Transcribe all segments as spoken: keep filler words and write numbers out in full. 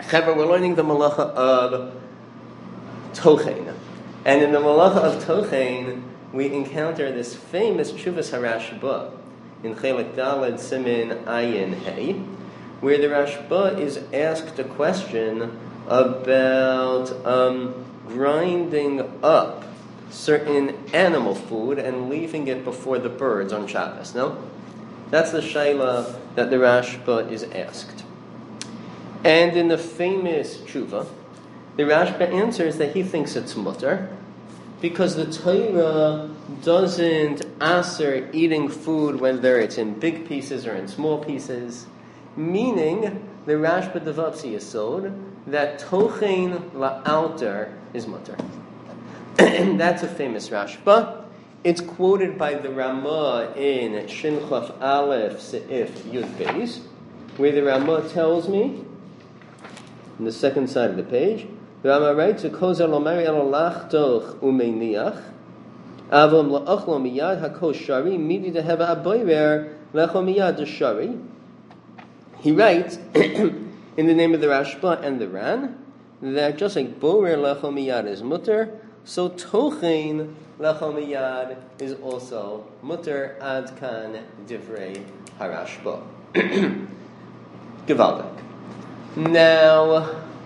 However, we're learning the malacha of tochein. And in the malacha of tochein, we encounter this famous Tshuvas HaRashba in Chelik Daled Simin Ayin Hey, where the Rashba is asked a question about um, grinding up certain animal food and leaving it before the birds on Shabbos. No? That's the shaila that the Rashba is asked. And in the famous tshuva, the Rashba answers that he thinks it's mutter because the Torah doesn't aser eating food whether it's in big pieces or in small pieces, meaning the Rashba develops a yesod that tochein la'alter is mutter. And that's a famous Rashba. It's quoted by the Ramah in Shin Chaf Aleph Seif Yud Beis, where the Ramah tells me, on the second side of the page, the Ramah writes, "Kozer lomari el lachtoch umeiniach, avom laachlo miyad hakol shari midi deheva aboyer lecho miyad shari." He writes, in the name of the Rashba and the Ran, that just like borer lecho miyad is mutter, so tochein lecho miyad is also mutter ad kan divrei harashba. Gewaldig. Now,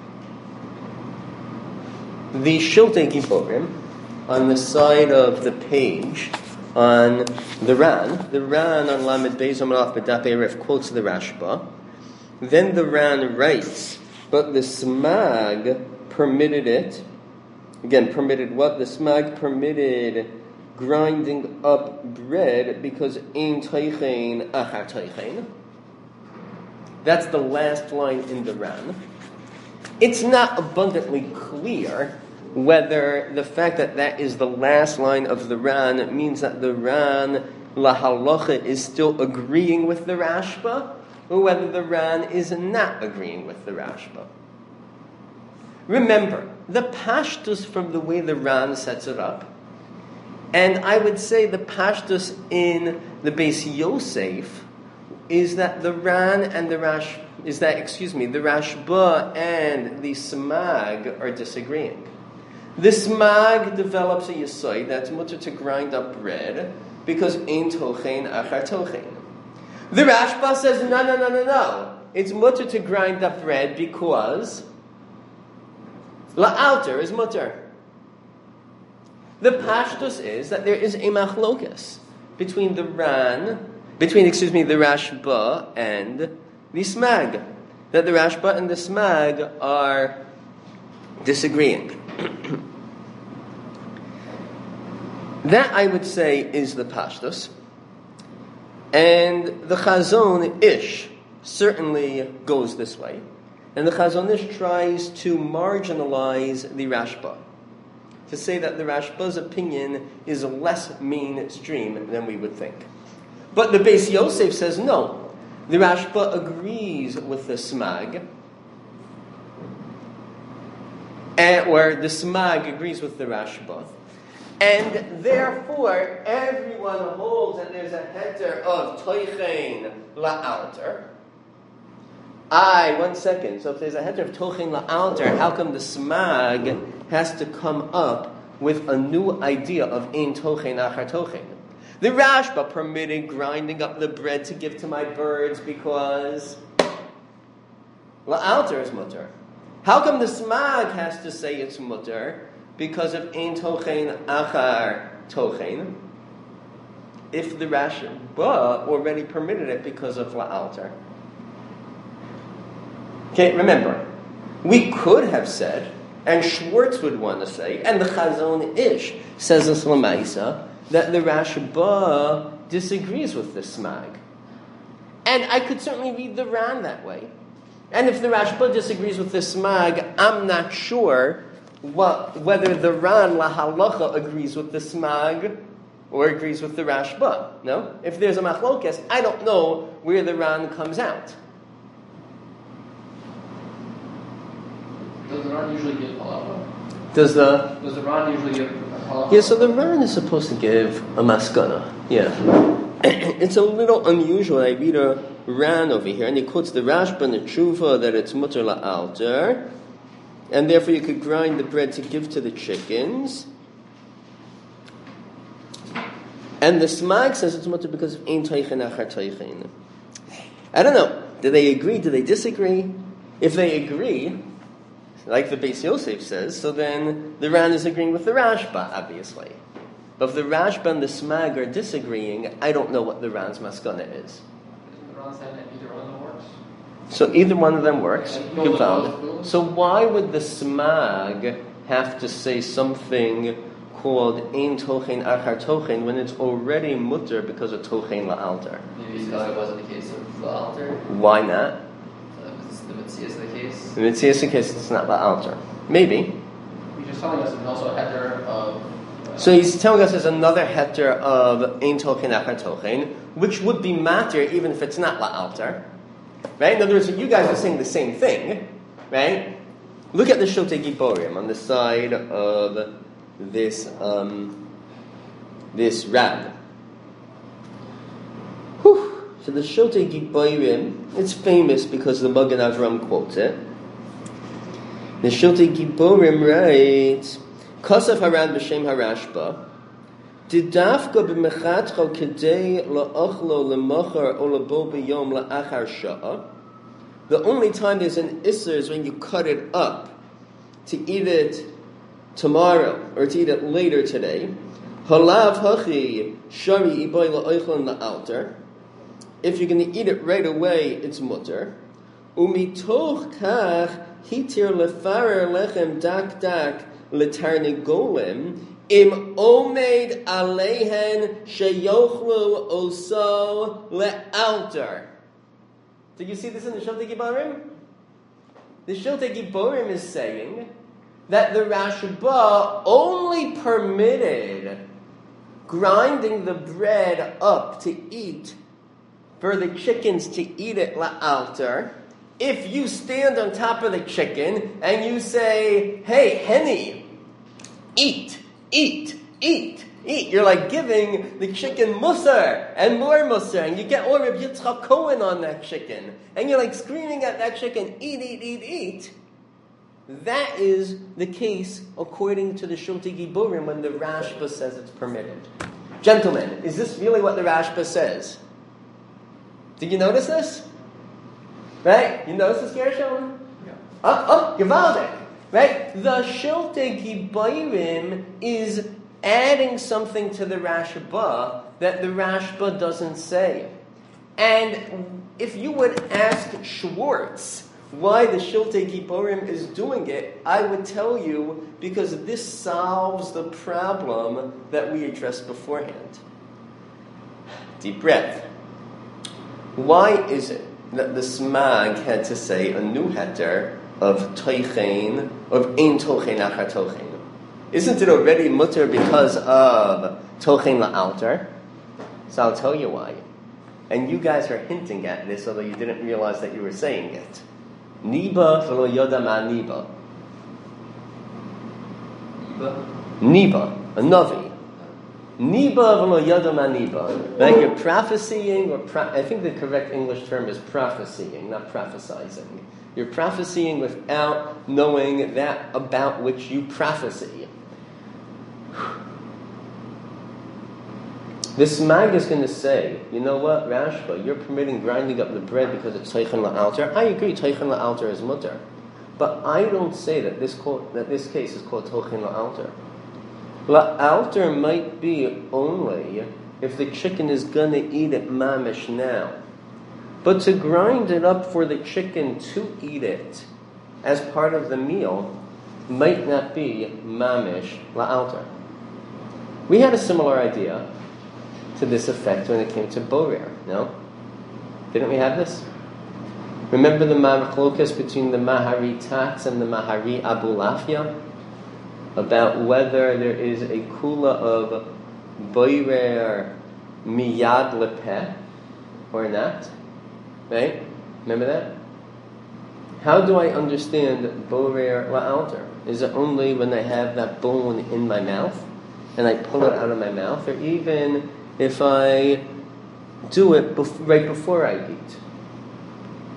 the Shiltei Giborim, on the side of the page, on the Ran, the Ran on Lamed Beis Amalaf B'Daf Erev quotes the Rashba. Then the Ran writes, but the Smag permitted it. Again, permitted what? The Smag permitted grinding up bread because ein toichein achar toichein. That's the last line in the Ran. It's not abundantly clear whether the fact that that is the last line of the Ran means that the Ran la halacha is still agreeing with the Rashba, or whether the Ran is not agreeing with the Rashba. Remember, the pashtus from the way the Ran sets it up, and I would say the pashtus in the Beis Yosef is that the Ran and the Rash is that excuse me the Rashba and the Smag are disagreeing. The Smag develops a yesod that's mutter to grind up bread because ein tochein achar tochein. The Rashba says no no no no no. It's mutter to grind up bread because la'alter is mutter. The pashtus is that there is a machlokas between the Ran. Between, excuse me, the Rashba and the Smag. That the Rashba and the Smag are disagreeing. That, I would say, is the Pashtus. And the Chazon Ish certainly goes this way. And the Chazon Ish tries to marginalize the Rashba. To say that the Rashba's opinion is less mainstream than we would think. But the Beis Yosef says no. The Rashba agrees with the Smag, and, or the Smag agrees with the Rashba, and therefore everyone holds that there's a heter of toichein la'alter. I, one second. So if there's a heter of toichein la'alter, how come the Smag has to come up with a new idea of ein tochein achar tochein? The Rashba permitted grinding up the bread to give to my birds because la'alter is mutter. How come the Smag has to say it's mutter because of ein tochein achar tochein? If the Rashba already permitted it because of la'alter. Okay, remember, we could have said, and Schwartz would want to say, and the Chazon Ish says this Lamaisa, that the Rashba disagrees with the Smag. And I could certainly read the Ran that way. And if the Rashba disagrees with the Smag, I'm not sure what, whether the Ran la halacha agrees with the Smag or agrees with the Rashba. No? If there's a machlokes, I don't know where the Ran comes out. Does the Ran usually give halacha? Does the... Does the Ran usually give halacha? Yeah, so the Ran is supposed to give a maskana. Yeah. It's a little unusual. I read a Ran over here, and he quotes the Rashba and the Tshuva that it's mutter la'alter, and therefore you could grind the bread to give to the chickens. And the Smag says it's mutter because of ein teichen achar teichen. I don't know. Do they agree? Do they disagree? If they agree, like the Beis Yosef says, so then the Ran is agreeing with the Rashba, obviously. But if the Rashba and the Smag are disagreeing, I don't know what the Ran's maskana is. Isn't the Ran saying that either one of them works? So either one of them works. And You both- found both- it. both? So why would the Smag have to say something called ein tochen achar tochen when it's already mutter because of tochen la'alter? Maybe because it wasn't the case of the altar. Why not? Uh, was the Mitzias the case? In the case, it's not la'alter. Maybe. He's just telling us it's also a header of. Uh, So he's telling us there's another heter of ein tochen achar tochen, which would be matter even if it's not la'alter. Right? In other words, you guys are saying the same thing, right? Look at the Shiltei Giborim on the side of this um, this Rab. Whew. So the Shiltei Giborim, it's famous because the Magen Avram quotes it. The Shiltei Giborim writes, Kosaf Haran b'shem Harashba, Didafka b'mechatcho kedei la'achlo l'mocher o l'bo b'yom la'achar sha'a. The only time there's an isser is when you cut it up to eat it tomorrow or to eat it later today. Halav hachi shari iboy la'oichlon la'alter. If you're going to eat it right away, it's mutter. Umitoch kach hitir lefarer lechem dak dak letarnegolim im omed alehen sheyochlu oso le'alter. Did you see this in the Shiltei Giborim? The Shiltei Giborim is saying that the Rashba only permitted grinding the bread up to eat, for the chickens to eat it la'alter, if you stand on top of the chicken and you say, hey, Henny, eat, eat, eat, eat. You're like giving the chicken musar and more musar, and you get more of Yitzchak Cohen on that chicken, and you're like screaming at that chicken, eat, eat, eat, eat. That is the case according to the Shiltei Giborim when the Rashba says it's permitted. Gentlemen, is this really what the Rashba says? Did you notice this? Right? You notice this, Gershon? Yeah. Oh, oh, Givaldic. Right? The Shiltei Giborim is adding something to the Rashba that the Rashba doesn't say. And if you would ask Schwartz why the Shiltei Giborim is doing it, I would tell you because this solves the problem that we addressed beforehand. Deep breath. Why is it that the Smag had to say a new heter of toichein, of ein tochein achar tochein? Isn't it already mutter because of tochein la'alter? So I'll tell you why. And you guys are hinting at this, although you didn't realize that you were saying it. Niba v'lo yoda ma niba. Niba? Niba, a navi. Niba v'lo yoda ma niba. Like you're prophesying, or pro- I think the correct English term is prophesying, not prophesizing. You're prophesying without knowing that about which you prophecy. This Mag is going to say, you know what, Rashba, you're permitting grinding up the bread because it's Teichen la'alter. I agree, Teichen la'alter is mutter. But I don't say that this called, that this case is called Teichen la'alter. La'alter might be only if the chicken is going to eat it mamish now. But to grind it up for the chicken to eat it as part of the meal might not be mamish la'alter. We had a similar idea to this effect when it came to borer, no? Didn't we have this? Remember the machlokas between the Mahari Tats and the Mahari Abulafia about whether there is a kula of borer miyad lepeh or not? Right? Remember that? How do I understand borer la'alter? Is it only when I have that bone in my mouth and I pull it out of my mouth, or even if I do it bef- right before I eat?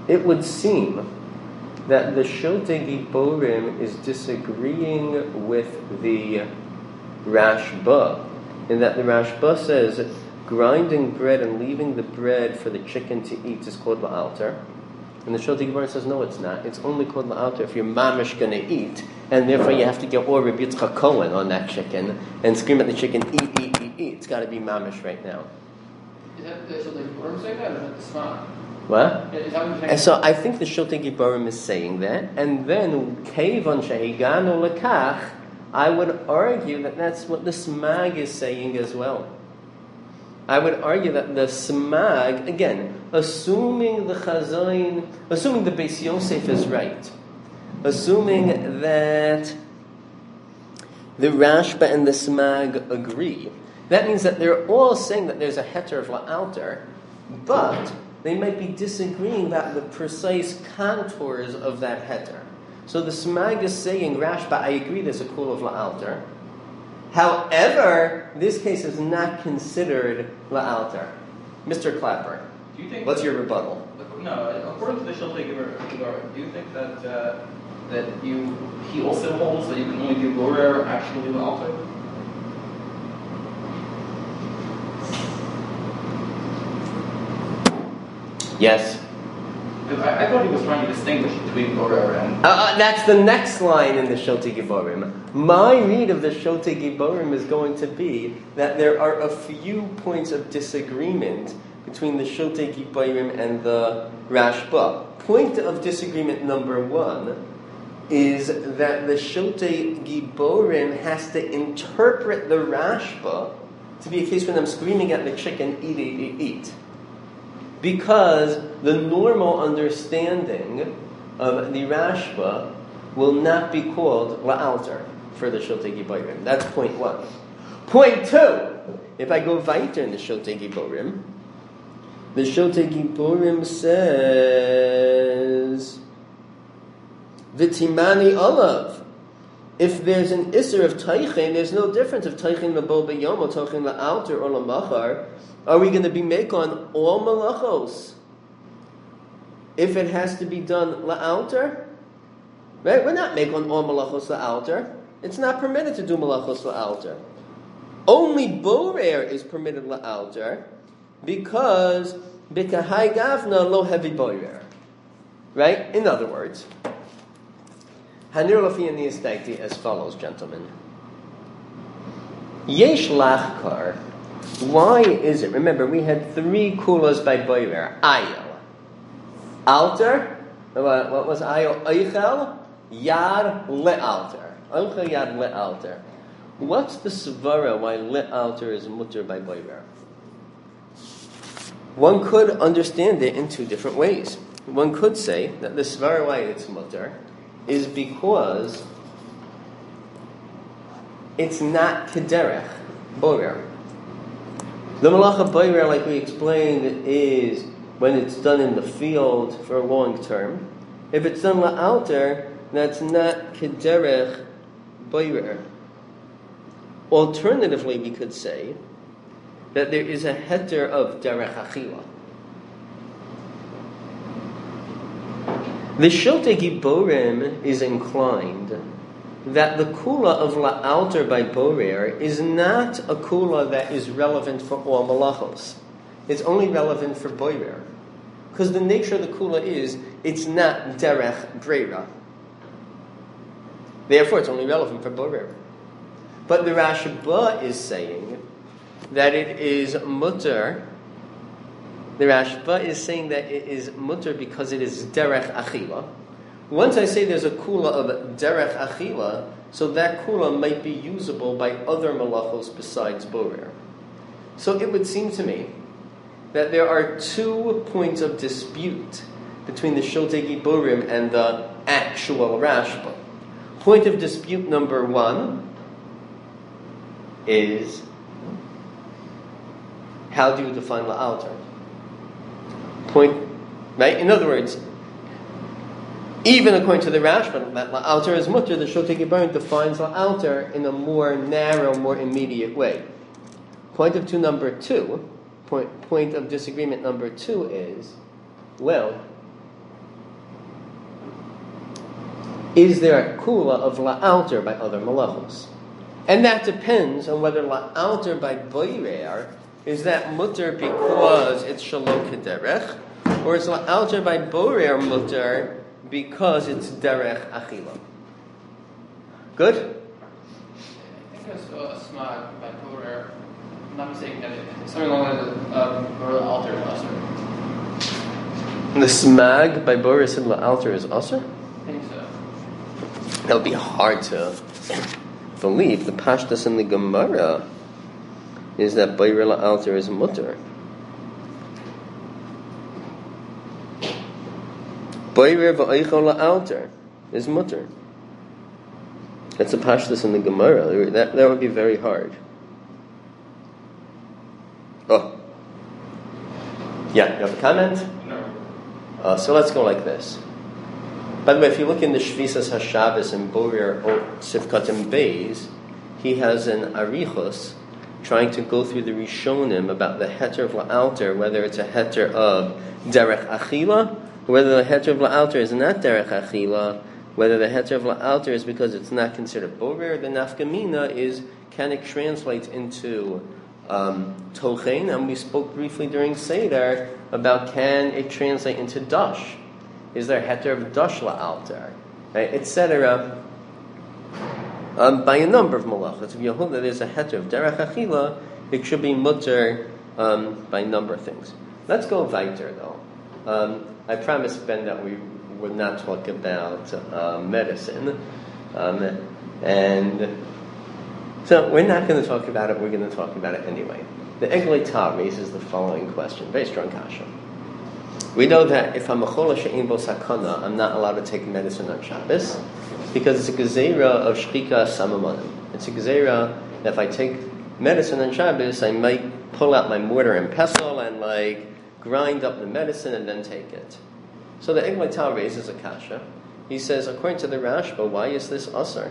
it would seem that the Shiltei Giborim is disagreeing with the Rashba, in that the Rashba says grinding bread and leaving the bread for the chicken to eat is called la'alter. And the Shiltei Giborim says, no, it's not. It's only called la'alter if you're mamish going to eat, and therefore you have to get or Rabbi Yitzchak Cohen on that chicken and scream at the chicken, eat, eat, eat, eat. It's got to be mamish right now. Is that the Shiltei Giborim saying that, or is that the Sma? What? Is that what you're saying? And so I think the Shiltei Giborim is saying that, and then Kevon Shehiganu Lekach, I would argue that that's what the Smag is saying as well. I would argue that the Smag, again, assuming the Chazain, assuming the Beis Yosef is right, assuming that the Rashba and the Smag agree, that means that they're all saying that there's a heter of la'alter, but they might be disagreeing about the precise contours of that heter. So the Smag is saying, Rashba, I agree there's a kul of la'alter. However, this case is not considered la'alter. Mister Clapper, Do you think what's that, your rebuttal? No, according to the Shiltei Giborim, do you think that uh, that you he also holds that you can only do Gorer actually the altar? Yes. I, I thought he was trying to distinguish between Gorer and. Uh, uh, that's the next line in the Shiltei Giborim. My read of the Shiltei Giborim is going to be that there are a few points of disagreement between the Shiltei Giborim and the Rashba. Point of disagreement number one is that the Shiltei Giborim has to interpret the Rashba to be a case when I'm screaming at the chicken, eat, eat, eat, eat. Because the normal understanding of the Rashba will not be called la'alter for the Shiltei Giborim. That's point one. Point two, if I go weiter in the Shiltei Giborim, the Shiltei Giborim says, V'timani olav. If there's an isser of teichen, there's no difference if teichen l'bo b'yom or teichen la'alter or l'machar. Are we going to be make on all malachos if it has to be done la'alter? Right? We're not make on all malachos la'alter. It's not permitted to do malachos la'alter. Only borer is permitted la'alter because b'kahai gavna lo heavy borer. Right? In other words, Hanir Lafi and the Estaiti as follows, gentlemen. Yesh lachkar. Why is it? Remember, we had three kulas by boirer. Ayel. Alter. What, what was ayel? Eichel. Yad le'alter. Eichel yad le'alter. What's the svara why le'alter is mutter by boirer? One could understand it in two different ways. One could say that the svara why it's mutter is because it's not kederech boirer. The malacha boirer, like we explained, is when it's done in the field for a long term. If it's done la'alter, that's not kederech boirer. Alternatively, we could say that there is a heter of derech achila. The Shiltei Giborim is inclined that the kula of la'alter by borer is not a kula that is relevant for all malachos. It's only relevant for borer. Because the nature of the kula is, it's not derech breira. Therefore, it's only relevant for borer. But the Rashba is saying that it is mutter. The Rashba is saying that it is mutter because it is derech achila. Once I say there's a kula of derech achila, so that kula might be usable by other malachos besides borer. So it would seem to me that there are two points of dispute between the Shiltei Giborim and the actual Rashba. Point of dispute number one is, how do you define la'alter? Point, right? In other words, even according to the Rashba, that la'alter is mutter, the Shiltei Giborim defines la'alter in a more narrow, more immediate way. Point of two number two, point, point of disagreement number two is, well, is there a kula of la'alter by other malachos? And that depends on whether la'alter by boirer is that mutter because it's shalom kederech, or is la'alter by borer mutter because it's derech achila. Good? I think it's uh, smag by borer. I'm not mistaken, that it's something along the um, borer alter is usher. The smag by borer said la'alter is usher? I think so. That would be hard to believe. The pashtas in the Gemara is that borer la'alter is mutter. Boirer v'oichol la'alter is mutter. That's a pashtus in the Gemara. That, that would be very hard. Oh. Yeah, you have a comment? No. Uh, so let's go like this. By the way, if you look in the Shvisas HaShabbos and Borer Sifkatim Beis, he has an arichos trying to go through the Rishonim about the heter of la'alter, whether it's a heter of derech achila, whether the heter of la'alter is not derech achila, whether the heter of la'alter is because it's not considered borer. The nafkamina is, can it translate into um, tochen? And we spoke briefly during Seder about can it translate into dash? Is there heter of dash la'alter? Right, et cetera. Um, by a number of malachos. If you hold that there's a heter of derech achila, it should be mutter um, by a number of things. Let's go weiter though. Um, I promised Ben that we would not talk about uh, medicine, um, and so we're not going to talk about it. We're going to talk about it anyway. The Eglei Tav raises the following question, very strong kasha. We know that if I'm a chola she'ein bo sakana, I'm not allowed to take medicine on Shabbos because it's a gezeira of shchika samamonim. It's a gezeira that if I take medicine on Shabbos, I might pull out my mortar and pestle and like grind up the medicine and then take it. So the Eglei Tav raises a kasha. He says, according to the Rashba, why is this asar?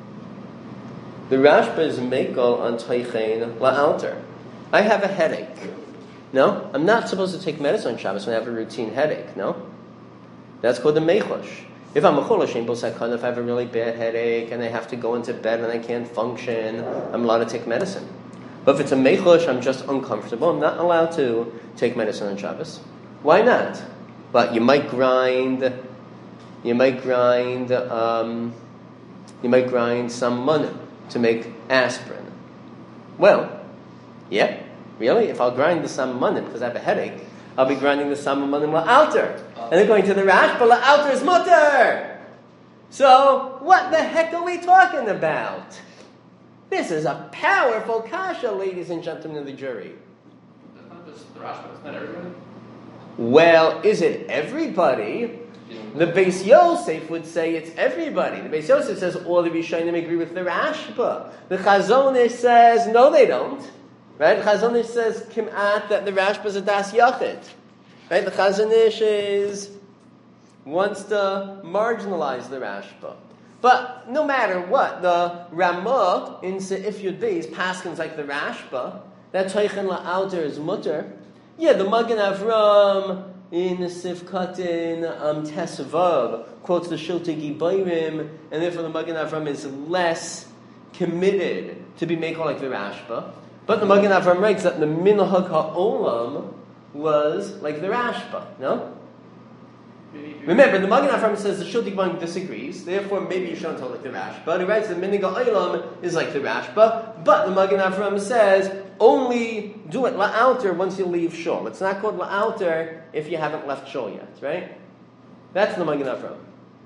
The Rashba is meikol on toichein la'alter. I have a headache. No? I'm not supposed to take medicine on Shabbos when I have a routine headache. No? That's called the mechosh. If I'm a chola she'ein bo sakana, if I have a really bad headache and I have to go into bed and I can't function, I'm allowed to take medicine. But if it's a mechosh, I'm just uncomfortable, I'm not allowed to take medicine on Shabbos. Why not? But you might grind, you might grind, um, you might grind some money to make aspirin. Well, yeah, really? If I'll grind the some money because I have a headache, I'll be grinding the some money la'alter. And according to the Rashba, la'alter is mutter. So, what the heck are we talking about? This is a powerful kasha, ladies and gentlemen of the jury. That's not just the Rashba, it's not everybody. Well, is it everybody? The Beis Yosef would say it's everybody. The Beis Yosef says all the Rishonim agree with the Rashba. The Chazon Ish says no, they don't. Right? The Chazon Ish says kimat that the Rashba is a das yachid. Right? The Chazon Ish is wants to marginalize the Rashba. But no matter what, the Ramah in Seif Yud Beis paskins like the Rashba that toichen la'alter is mutter. Yeah, the Magen Avram in Sifkatin um, Tesvav quotes the Shiltei Gibayrim, and therefore the Magen Avram is less committed to be made like the Rashba. But the Magen Avram writes that the Minhag HaOlam was like the Rashba, no? Remember, the Magen Avram says the Shiltei Gibayrim disagrees, therefore maybe you shouldn't tell like the Rashba. He writes that Minhag HaOlam is like the Rashba, but the Magen Avram says only do it la'alter once you leave shul. It's not called la'alter if you haven't left shul yet, right? That's the Magen Avram.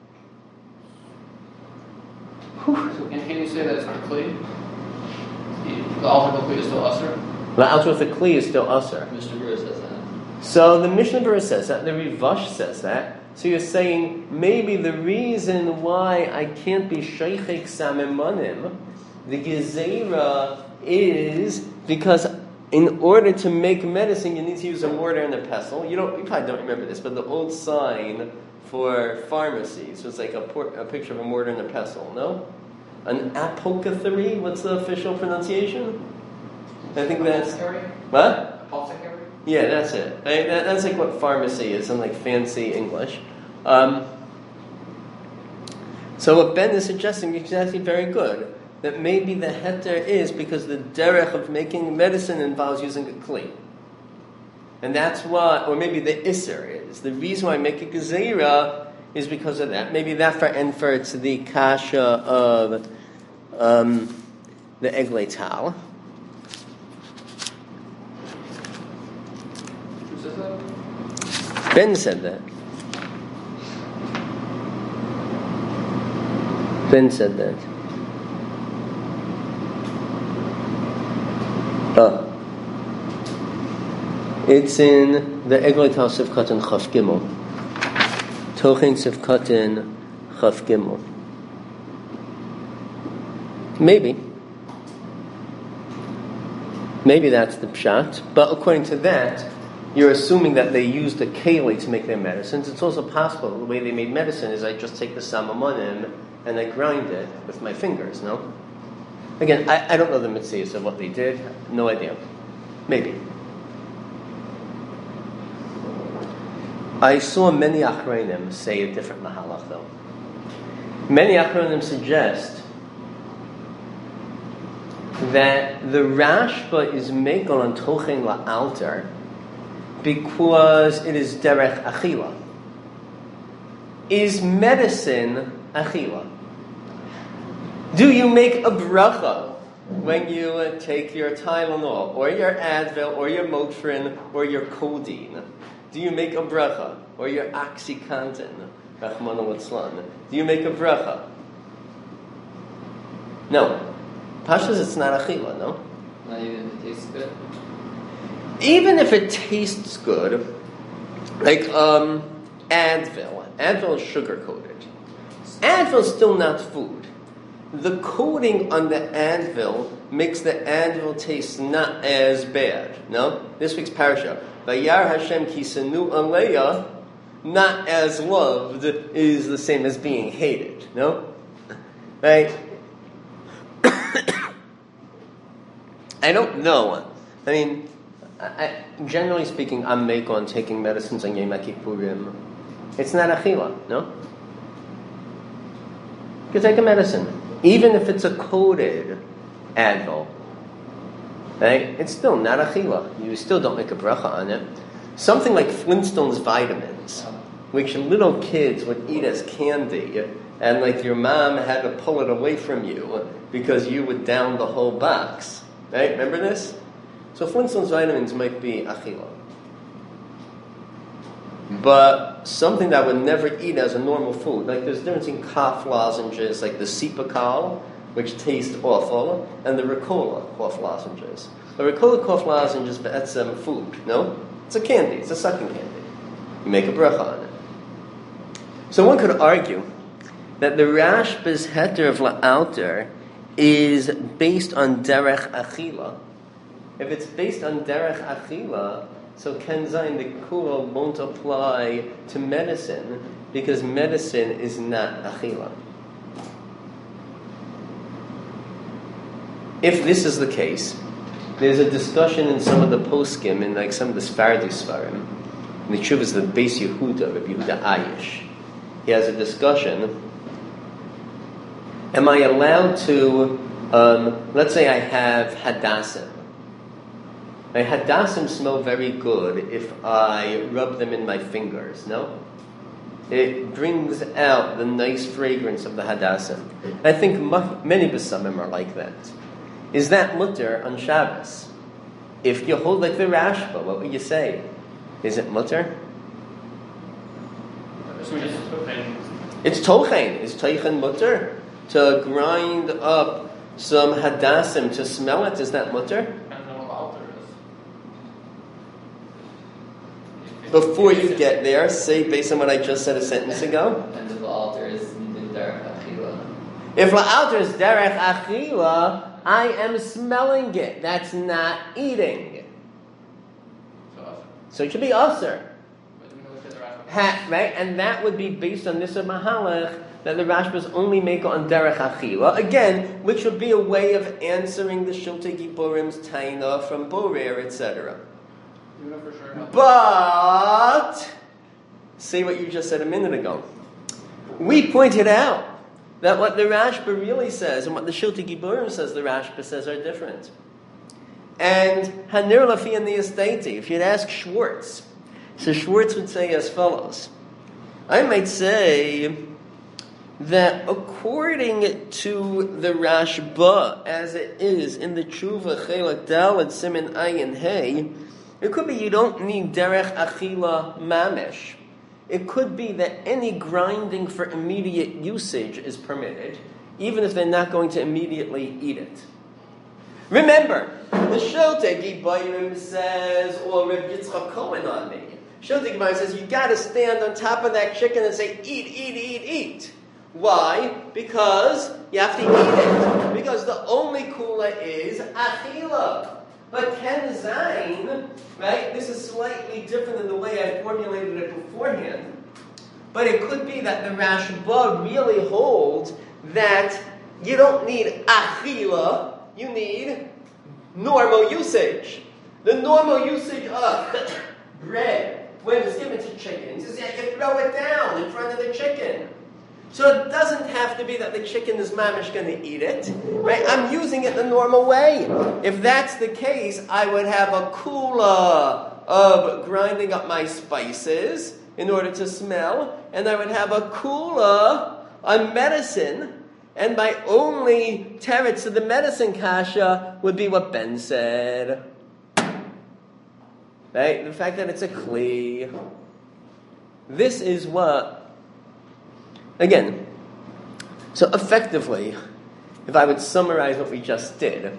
So, and can you say that it's not kli? The alter of kli is still usher? La'alter with the kli is still usher. Mishnah Berurah says that. So the Mishnah Berurah says that, the Rivash says that. So you're saying maybe the reason why I can't be sheichek samemanim, the gezeira, is because in order to make medicine, you need to use a mortar and a pestle. You don't, you probably don't remember this, but the old sign for pharmacies was like a, por- a picture of a mortar and a pestle, no? An apothecary, what's the official pronunciation? I think that's... Apothecary? What? Apothecary? Yeah, that's it. I, that, that's like what pharmacy is in like fancy English. Um, So what Ben is suggesting is actually very good. That maybe the heter is because the derech of making medicine involves using a kli. And that's why, or maybe the isser is. The reason why I make a gezerah is because of that. Maybe that for Enfer, it's the kasha of um, the eglei tal. Who says that? Ben said that. Ben said that. Oh. It's in the eglei tal sivkatan chaf gimel. Tochen sivkatan chaf gimel. Maybe. Maybe that's the pshat. But according to that, you're assuming that they used a keli to make their medicines. It's also possible the way they made medicine is I just take the samamonim and I grind it with my fingers, no? Again, I, I don't know the mitzvahs of what they did. No idea. Maybe. I saw many achronim say a different mahalach, though. Many achronim suggest that the Rashba is megal on tochen la'alter because it is derech achila. Is medicine achila? Do you make a bracha when you uh, take your Tylenol, or your Advil, or your Motrin, or your codeine? Do you make a bracha? Or your OxyContin, Rachmana litzlan? Do you make a bracha? No. Pashas, it's not achila, no? Not even if it tastes good? Even if it tastes good, like um, Advil. Advil is sugar-coated. Advil is still not food. The coating on the Advil makes the Advil taste not as bad. No? This week's parasha. Vayar Hashem kisanu aleya, not as loved, is the same as being hated. No? Right? I don't know. I mean, I, generally speaking, I'm make on taking medicines on Yom Kippurim. It's not achila, no? You can take a medicine. Even if it's a coated Advil, right? It's still not achila. You still don't make a bracha on it. Something like Flintstone's vitamins, which little kids would eat as candy, and like your mom had to pull it away from you because you would down the whole box, right? Remember this? So Flintstone's vitamins might be achila. But something that I would never eat as a normal food, like there's a difference in cough lozenges, like the Sipakal, which taste awful, and the Ricola cough lozenges. The Ricola cough lozenges, but that's um, food, no? It's a candy, it's a sucking candy. You make a bracha on it. So one could argue that the Rashba's heter of la'alter is based on derech achila. If it's based on derech achila, so Ken Zayin, the kula won't apply to medicine because medicine is not achila. If this is the case, there's a discussion in some of the poskim, in like some of the Sfardi Svarim, and the Tshuva is the Beis Yehuda, Rabbi Yehuda Ayish. He has a discussion. Am I allowed to, um, let's say I have hadassim. My hadassim smell very good if I rub them in my fingers, no? It brings out the nice fragrance of the hadassim. I think mu- many besamim are like that. Is that mutter on Shabbos? If you hold like the Rashba, what would you say? Is it mutter? It's tochen. Is tochen mutter? To grind up some hadassim, to smell it, is that mutter? Before you get there, say based on what I just said a sentence ago. And the altar is derech achila. If la'alter is derech achila, I am smelling it. That's not eating. So it should be usher. Ha, right? And that would be based on this mahalach that the Rashbas only make on derech achila. Again, which would be a way of answering the Shiltei Gibborim's taina from Borer, et cetera. But say what you just said a minute ago. We pointed out that what the Rashba really says and what the Shiltei Giburim says the Rashba says are different. And Hanir Lafi and the Estati, if you'd ask Schwartz, so Schwartz would say as follows. I might say that according to the Rashba, as it is in the Tshuva Chelak Daled Siman Ayin Hey, it could be you don't need Derech Achila Mamish. It could be that any grinding for immediate usage is permitted, even if they're not going to immediately eat it. Remember, the Shiltei Giburim says, or Reb Yitzchak Cohen on me, Shiltei Giburim says, you got to stand on top of that chicken and say, eat, eat, eat, eat. Why? Because you have to eat it. Because the only kula is achila. But Ken Zayin, right, this is slightly different than the way I formulated it beforehand. But it could be that the Rashba really holds that you don't need achila, you need normal usage. The normal usage of bread, when it's given to chickens, is that you throw it down in front of the chicken. So it doesn't have to be that the chicken is mamish going to eat it, right? I'm using it the normal way. If that's the case, I would have a kula of grinding up my spices in order to smell, and I would have a kula on medicine, and my only teretz to the medicine kasha would be what Ben said. Right? The fact that it's a kli. This is what Again, so effectively, if I would summarize what we just did,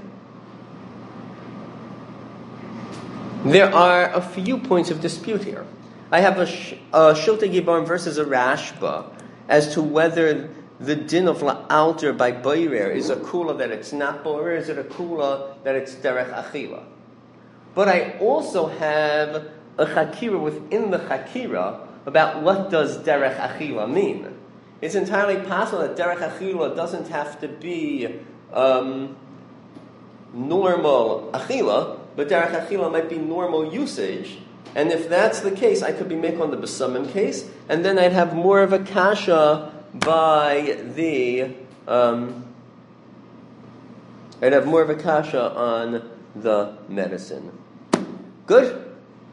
there are a few points of dispute here. I have a, sh- a Shiltei Giburim versus a Rashba as to whether the din of la'alter by boirer is a kula that it's not boirer, is it a kula that it's derech achila? But I also have a chakira within the chakira about what does derech achila mean. It's entirely possible that derech achila doesn't have to be um, normal achila, but derech achila might be normal usage. And if that's the case, I could be making on the besamim case, and then I'd have more of a kasha by the um, I'd have more of a kasha on the medicine. Good?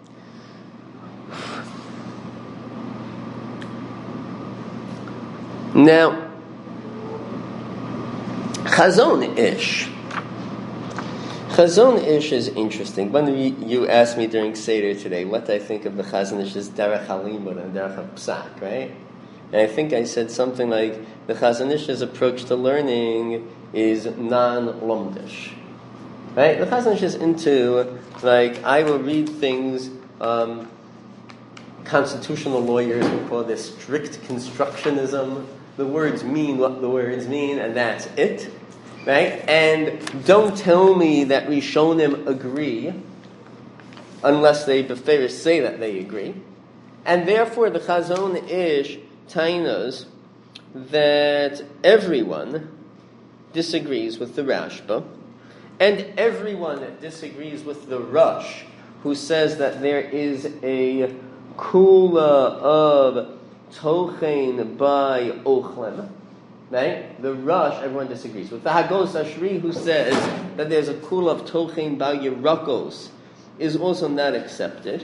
Now, Chazon Ish. Chazon Ish is interesting. One of you, you asked me during Seder today, what I think of the Chazon Ish's Derech HaLimud and Derech HaPsak, right? And I think I said something like, the Chazon Ish's approach to learning is non-lomdish. Right? The Chazon Ish is into, like, I will read things, um, constitutional lawyers will call this strict constructionism. The words mean what the words mean, and that's it, right? And don't tell me that Rishonim agree unless they beferish say that they agree. And therefore, the Chazon Ish tainas that everyone disagrees with the Rashba, and everyone disagrees with the Rush, who says that there is a kula of tochen by ochlem, right? The Rush, everyone disagrees with. The Hagos Ashri, who says that there's a kula of tochen by yerakos, is also not accepted.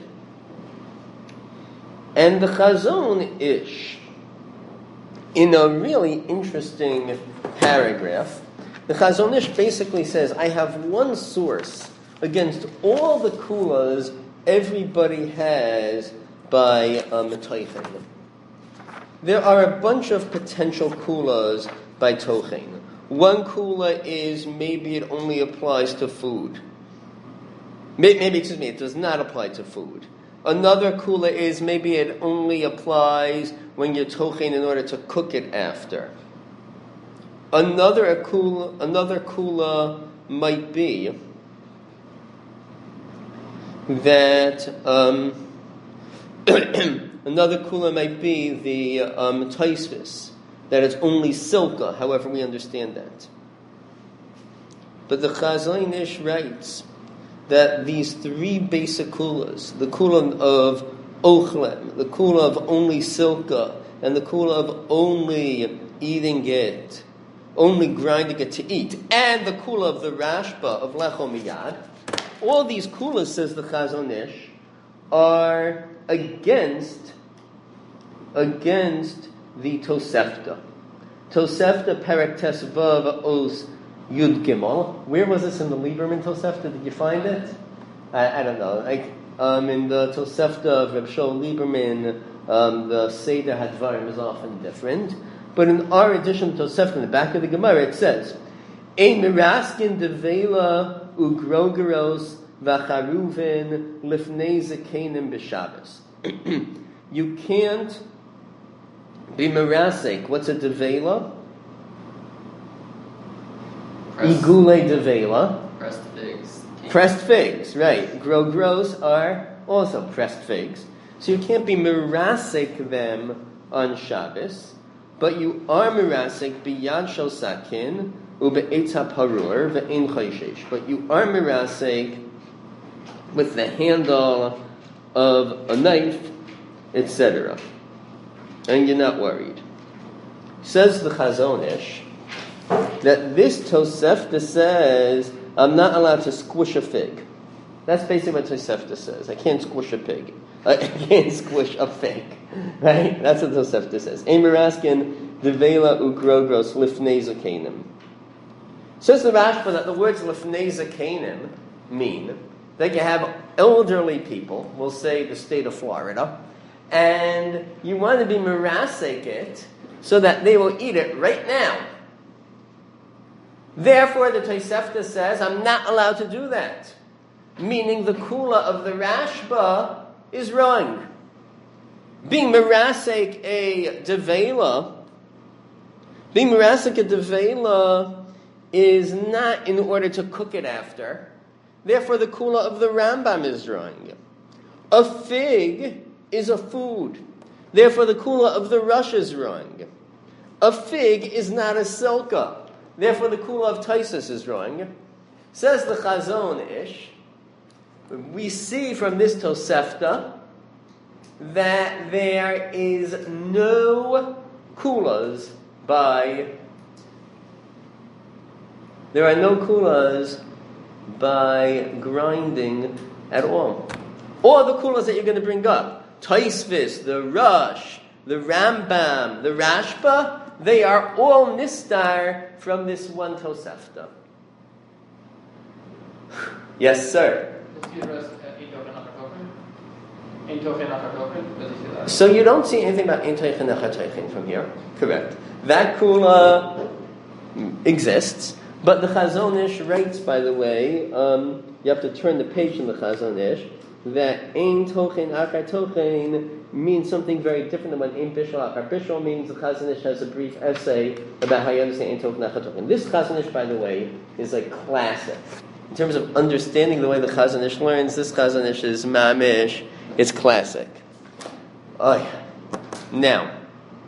And the Chazon Ish, in a really interesting paragraph, the Chazon Ish basically says, I have one source against all the kulas everybody has by um, tochen. There are a bunch of potential kulas by tochen. One kula is maybe it only applies to food. Maybe, maybe, excuse me, it does not apply to food. Another kula is maybe it only applies when you're tochen in order to cook it after. Another kula, another kula might be that um, another kula might be the um, taisvis, that it's only silka, however we understand that. But the Chazon Ish writes that these three basic kulas, the kula of ochlem, the kula of only silka, and the kula of only eating it, only grinding it to eat, and the kula of the Rashba of Lecho Miyad, all these kulas, says the Chazon Ish, are against against the Tosefta. Tosefta Perek Tesvav Os Yud Gimel. Where was this in the Lieberman Tosefta? Did you find it? I, I don't know. Like um, in the Tosefta of Reb Shaul Lieberman, um, the Seder Hadvarim is often different. But in our edition of Tosefta, in the back of the Gemara, it says, Ein miraskin devela ugrogeros v'charuvin lifnei zekenim b'Shabbos. You can't be mirasik. What's a devela? Igule devela. Pressed figs. Pressed figs, right. Grogros are also pressed figs. So you can't be mirasik them on Shabbos, but you are mirasik biyad shel sakin ube'etz haparur ve'ein chayshesh. But you are mirasik with the handle of a knife, et cetera. And you're not worried. Says the Chazon Ish that this Tosefta says, I'm not allowed to squish a fig. That's basically what Tosefta says. I can't squish a pig. I can't squish a fig. Right? That's what Tosefta says. Emiraskin devela ugrogros lifnei zakenim. Says the Rashba that the words lifnei zakenim mean that you have elderly people, we'll say the state of Florida, and you want to be mirasek it so that they will eat it right now. Therefore, the Tosefta says, I'm not allowed to do that. Meaning the kula of the Rashba is wrong. Being mirasek a devela, being mirasek a devela is not in order to cook it after. Therefore, the kula of the Rambam is wrong. A fig is a food. Therefore, the kula of the Rush is wrong. A fig is not a silka. Therefore, the kula of Taisus is wrong. Says the Chazon Ish, we see from this Tosefta that there is no kulas by, there are no kulas by grinding at all. All the kulas that you're going to bring up, Taisvis, the Rush, the Rambam, the Rashba, they are all nistar from this one Tosefta. Yes, sir. So you don't see anything about Ein Toichin Echad Toichin from here. Correct. That kula exists, but the Chazon Ish writes, by the way, um, you have to turn the page in the Chazon Ish, that Ein Toichin Achar Toichin means something very different than what Ein Bishul Achar Bishul means. The Chazon Ish has a brief essay about how you understand Ein Toichin Achar Toichin. This Chazon Ish, by the way, is like classic. In terms of understanding the way the Chazon Ish learns, this Chazon Ish is mamish. It's classic. Oh, yeah. Now,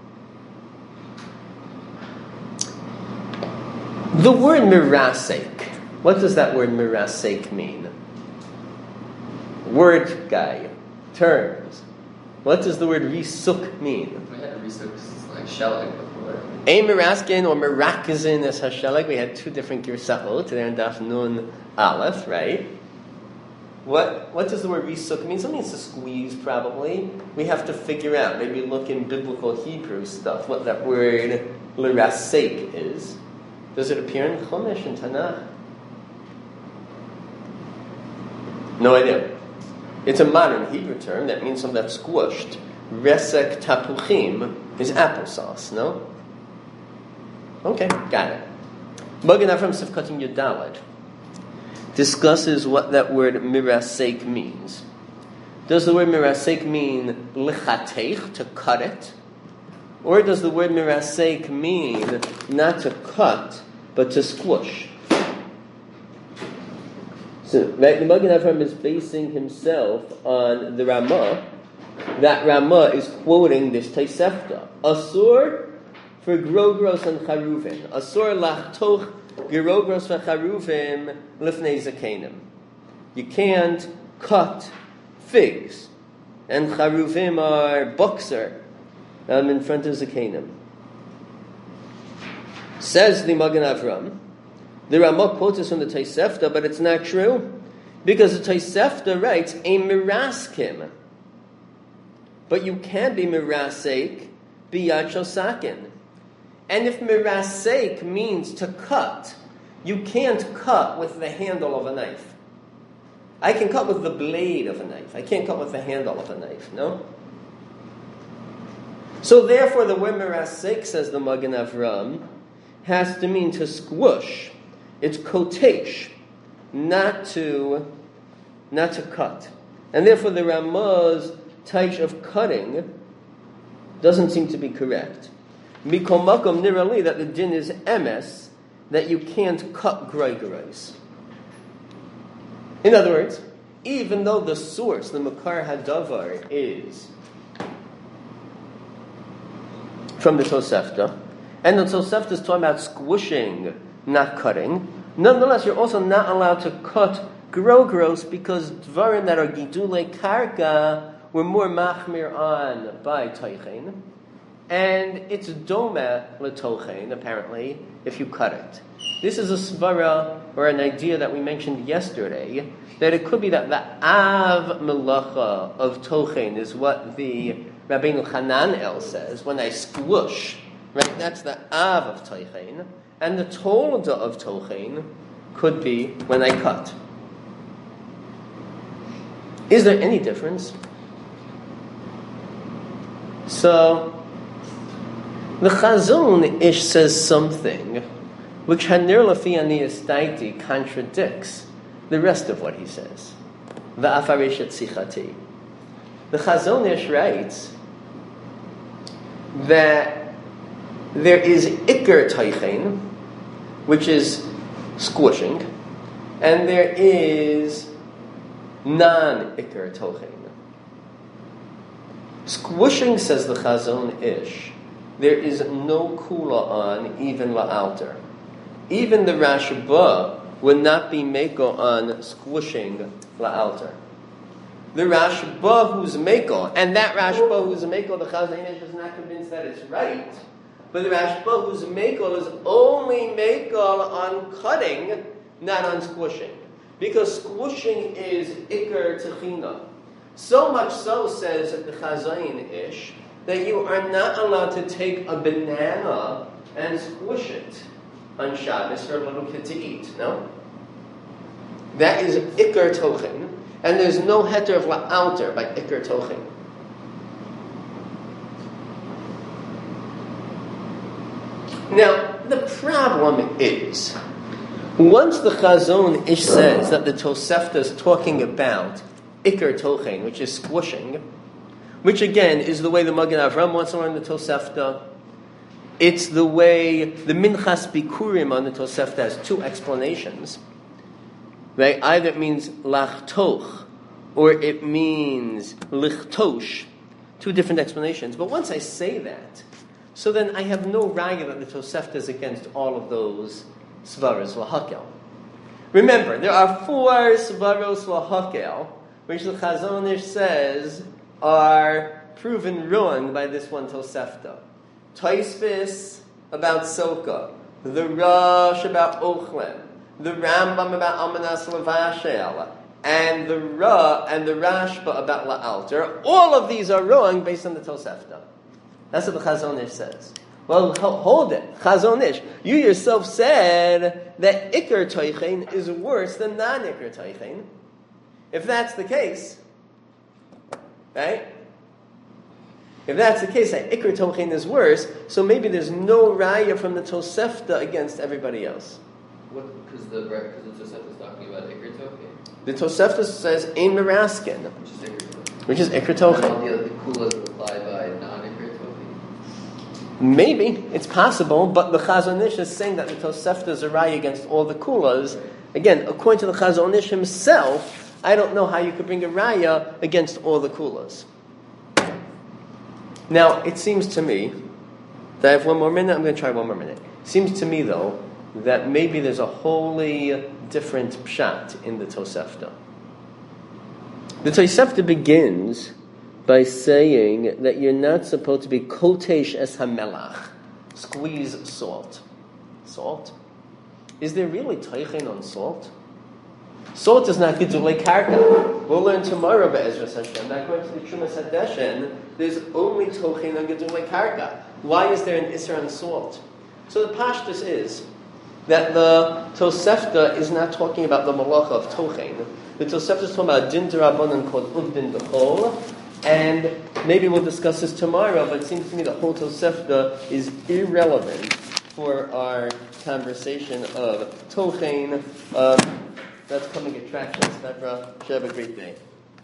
the word mirasek. What does that word mirasek mean? Word guy, terms. What does the word risuk mean? We had risuk like shelag before. A miraskin or mirakazin is hashelag. We had two different girsahot there in Daf Nun Aleph, right? What what does the word risuk mean? Something means to squeeze, probably. We have to figure out, maybe look in biblical Hebrew stuff, what that word lirasek is. Does it appear in Chumash and Tanakh? No idea. It's a modern Hebrew term that means something that's squished. Resek tapuchim is applesauce, no? Okay, got it. Magen Avraham Sifkatim Yudalad discusses what that word mirasek means. Does the word mirasek mean lichateich, to cut it? Or does the word mirasek mean not to cut, but to squish? So, right, the Magen Avraham is basing himself on the Ramah. That Ramah is quoting this Tosefta. Asur for grogros and charuvin. Asur lachtoch gerogros v'charuvim lifnei zakenim. You can't cut figs, and charuvim are boxer um, in front of zakenim. Says the Magen Avram, the Ramah quotes us from the Tosefta, but it's not true, because the Tosefta writes, a miraskim. But you can't be mirasek biyad shosakin. And if mirasek means to cut, you can't cut with the handle of a knife. I can cut with the blade of a knife. I can't cut with the handle of a knife, no? So therefore the word mirasek, says the Magen Avram, has to mean to squish. It's kotesh, not to, not to cut. And therefore the Ramah's type of cutting doesn't seem to be correct. Mikol makom nirali, that the din is emes, that you can't cut groigeros. In other words, even though the source, the Makar Hadavar, is from the Tosefta, and the Tosefta is talking about squishing, not cutting, nonetheless, you're also not allowed to cut grogros because dvarim that are gidule karka were more machmir on by teichen, and it's doma letochen, apparently, if you cut it. This is a svara, or an idea that we mentioned yesterday, that it could be that the av melacha of tochen is what the Rabbeinu Hananel says, when I squish, right? That's the av of tochen, and the tolda of tochen could be when I cut. Is there any difference? So, the Chazon Ish says something which Hanir Lafi Aniyastaiti contradicts the rest of what he says. The Afarishat Sichati. The Chazon Ish writes that there is Iker Teichen, which is squishing, and there is non-Iker Teichen. Squishing, says the Chazon Ish, there is no kula on even la'alter. Even the Rashba would not be meko on squishing la'alter. The Rashba who's meko, and that Rashba who's meko, the Chazon Ish is not convinced that it's right, but the Rashba who's meko is only meko on cutting, not on squishing. Because squishing is Iker Techina. So much so, says the Chazon Ish, that you are not allowed to take a banana and squish it on Shabbos for a little kid to eat, no? That is Iker Tochen, and there's no heter of la'alter by Iker Tochen. Now, the problem is, once the Chazon Ish says that the Tosefta is talking about Iker Tochen, which is squishing, which again is the way the Magen Avram wants to learn the Tosefta. It's the way the Minchas Bikurim on the Tosefta has two explanations. Right? Either it means lachtoch, or it means lichtosh. Two different explanations. But once I say that, so then I have no raya that the Tosefta is against all of those svaros lahakel. Remember, there are four svaros lahakel, which the Chazon Ish says are proven wrong by this one Tosefta. Tosfos about Soka, the Rosh about Ochlem, the Rambam about Almanas Levashel, and the Ra and the Rashba about La'alter. All of these are wrong based on the Tosefta. That's what the Chazon Ish says. Well, hold it, Chazon Ish. You yourself said that Iker Teichen is worse than non-Iker Teichen. If that's the case, right? If that's the case, that Iker Teichen is worse, so maybe there's no raya from the Tosefta against everybody else. What? Because the because the Tosefta is talking about Iker Teichen. The Tosefta says Ein Meraskin, Which is Iker Teichen. which is Iker And all Teichen. the other kulas would apply by non-Iker Teichen. Maybe it's possible, but the Chazon Ish is saying that the Tosefta is a raya against all the kulas. Again, according to the Chazon Ish himself, I don't know how you could bring a raya against all the kulas. Now, it seems to me that I have one more minute. I'm going to try one more minute. It seems to me, though, that maybe there's a wholly different pshat in the Tosefta. The Tosefta begins by saying that you're not supposed to be kotesh es hamelach, squeeze salt. Salt? Is there really teichen on salt? Salt is not gedulei karka. We'll learn tomorrow be'ezras Hashem that according to the Trumas Hadeshen, there's only tochen on gedulei karka. Why is there an isser on salt? So the pashtus is that the Tosefta is not talking about the malacha of tochen. The Tosefta is talking about din d'Rabbanan called uvdin d'chol, and maybe we'll discuss this tomorrow, but it seems to me the whole Tosefta is irrelevant for our conversation of tochen. Um, that's coming attractions. Have a great day.